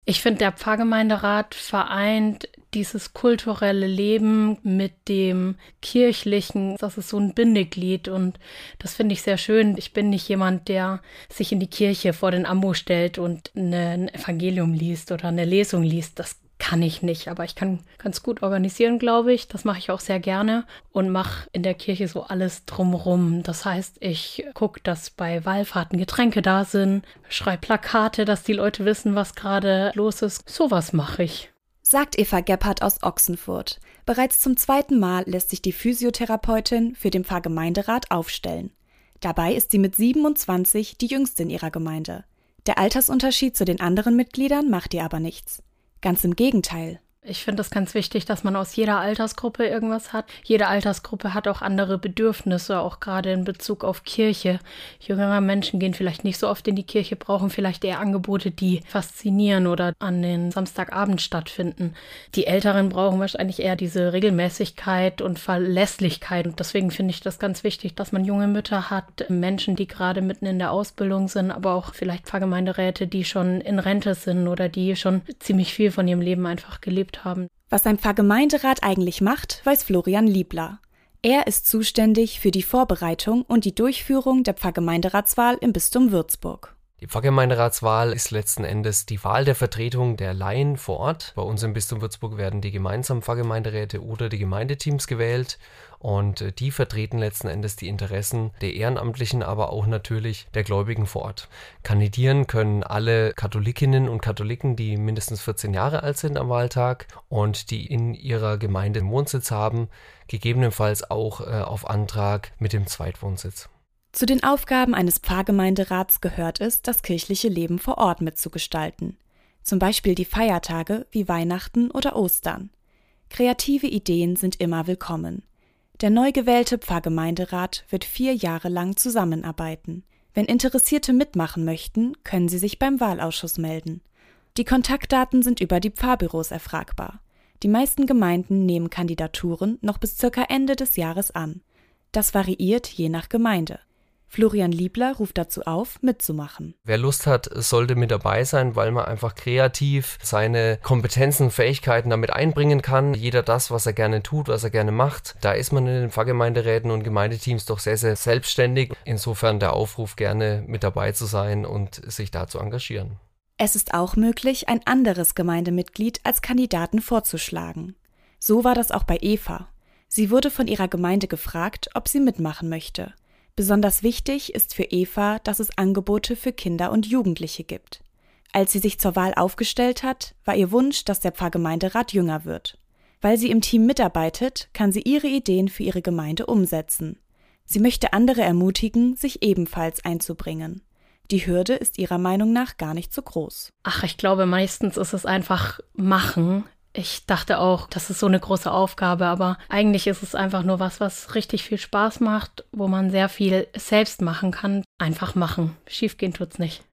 Ich finde, der Pfarrgemeinderat vereint dieses kulturelle Leben mit dem kirchlichen. Das ist so ein Bindeglied und das finde ich sehr schön. Ich bin nicht jemand, der sich in die Kirche vor den Ambo stellt und ein Evangelium liest oder eine Lesung liest. Das kann ich nicht, aber ich kann ganz gut organisieren, glaube ich. Das mache ich auch sehr gerne und mache in der Kirche so alles drumrum. Das heißt, ich gucke, dass bei Wallfahrten Getränke da sind, schreibe Plakate, dass die Leute wissen, was gerade los ist. Sowas mache ich. Sagt Eva Gebhardt aus Ochsenfurt. Bereits zum 2. Mal lässt sich die Physiotherapeutin für den Pfarrgemeinderat aufstellen. Dabei ist sie mit 27 die jüngste in ihrer Gemeinde. Der Altersunterschied zu den anderen Mitgliedern macht ihr aber nichts. Ganz im Gegenteil. Ich finde es ganz wichtig, dass man aus jeder Altersgruppe irgendwas hat. Jede Altersgruppe hat auch andere Bedürfnisse, auch gerade in Bezug auf Kirche. Jüngere Menschen gehen vielleicht nicht so oft in die Kirche, brauchen vielleicht eher Angebote, die faszinieren oder an den Samstagabend stattfinden. Die Älteren brauchen wahrscheinlich eher diese Regelmäßigkeit und Verlässlichkeit. Und deswegen finde ich das ganz wichtig, dass man junge Mütter hat, Menschen, die gerade mitten in der Ausbildung sind, aber auch vielleicht Pfarrgemeinderäte, die schon in Rente sind oder die schon ziemlich viel von ihrem Leben einfach gelebt haben. Was ein Pfarrgemeinderat eigentlich macht, weiß Florian Liebler. Er ist zuständig für die Vorbereitung und die Durchführung der Pfarrgemeinderatswahl im Bistum Würzburg. Die Pfarrgemeinderatswahl ist letzten Endes die Wahl der Vertretung der Laien vor Ort. Bei uns im Bistum Würzburg werden die gemeinsamen Pfarrgemeinderäte oder die Gemeindeteams gewählt und die vertreten letzten Endes die Interessen der Ehrenamtlichen, aber auch natürlich der Gläubigen vor Ort. Kandidieren können alle Katholikinnen und Katholiken, die mindestens 14 Jahre alt sind am Wahltag und die in ihrer Gemeinde einen Wohnsitz haben, gegebenenfalls auch auf Antrag mit dem Zweitwohnsitz. Zu den Aufgaben eines Pfarrgemeinderats gehört es, das kirchliche Leben vor Ort mitzugestalten. Zum Beispiel die Feiertage wie Weihnachten oder Ostern. Kreative Ideen sind immer willkommen. Der neu gewählte Pfarrgemeinderat wird 4 Jahre lang zusammenarbeiten. Wenn Interessierte mitmachen möchten, können sie sich beim Wahlausschuss melden. Die Kontaktdaten sind über die Pfarrbüros erfragbar. Die meisten Gemeinden nehmen Kandidaturen noch bis ca. Ende des Jahres an. Das variiert je nach Gemeinde. Florian Liebler ruft dazu auf, mitzumachen. Wer Lust hat, sollte mit dabei sein, weil man einfach kreativ seine Kompetenzen, Fähigkeiten damit einbringen kann. Jeder das, was er gerne tut, was er gerne macht. Da ist man in den Pfarrgemeinderäten und Gemeindeteams doch sehr, sehr selbstständig. Insofern der Aufruf, gerne mit dabei zu sein und sich da zu engagieren. Es ist auch möglich, ein anderes Gemeindemitglied als Kandidaten vorzuschlagen. So war das auch bei Eva. Sie wurde von ihrer Gemeinde gefragt, ob sie mitmachen möchte. Besonders wichtig ist für Eva, dass es Angebote für Kinder und Jugendliche gibt. Als sie sich zur Wahl aufgestellt hat, war ihr Wunsch, dass der Pfarrgemeinderat jünger wird. Weil sie im Team mitarbeitet, kann sie ihre Ideen für ihre Gemeinde umsetzen. Sie möchte andere ermutigen, sich ebenfalls einzubringen. Die Hürde ist ihrer Meinung nach gar nicht so groß. Ach, ich glaube, meistens ist es einfach machen. Ich dachte auch, das ist so eine große Aufgabe, aber eigentlich ist es einfach nur was richtig viel Spaß macht, wo man sehr viel selbst machen kann. Einfach machen. Schiefgehen tut's nicht.